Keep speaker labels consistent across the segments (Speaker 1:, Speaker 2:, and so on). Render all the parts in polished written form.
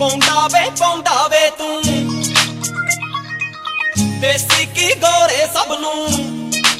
Speaker 1: ਪਾਉਂਦਾ ਵੇ ਤੂੰ ਦੇਸੀ ਕੀ ਗੋਰੇ ਸਭ ਨੂੰ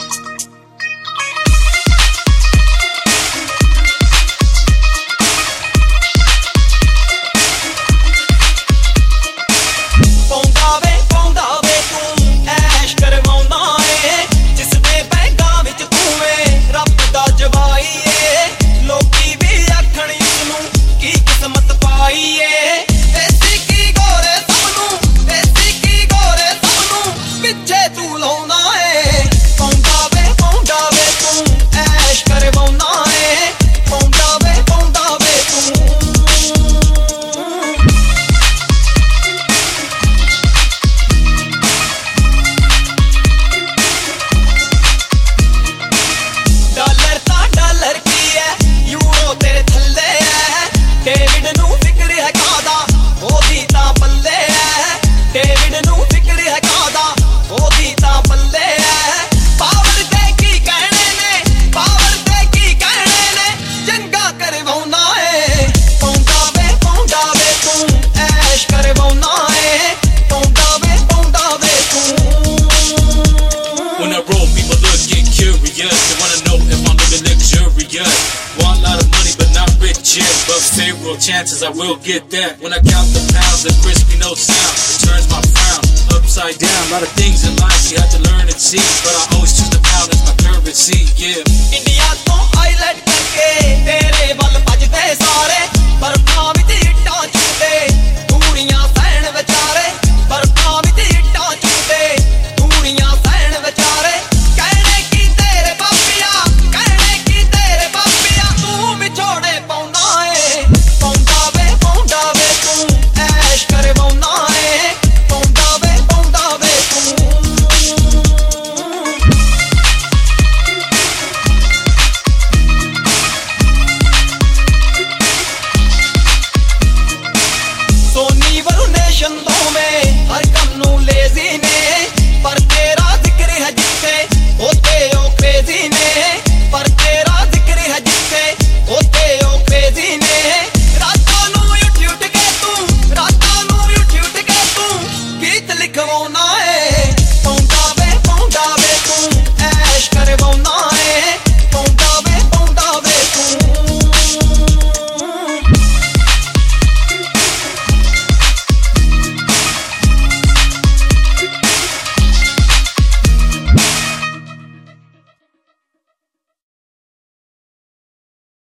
Speaker 2: Chances I will get that. When I count the pounds, the crispy no sound, it turns my frown upside down. A lot of things in life you have to learn and see, but I always choose the pound as my currency. Yeah.
Speaker 1: India to island karke tere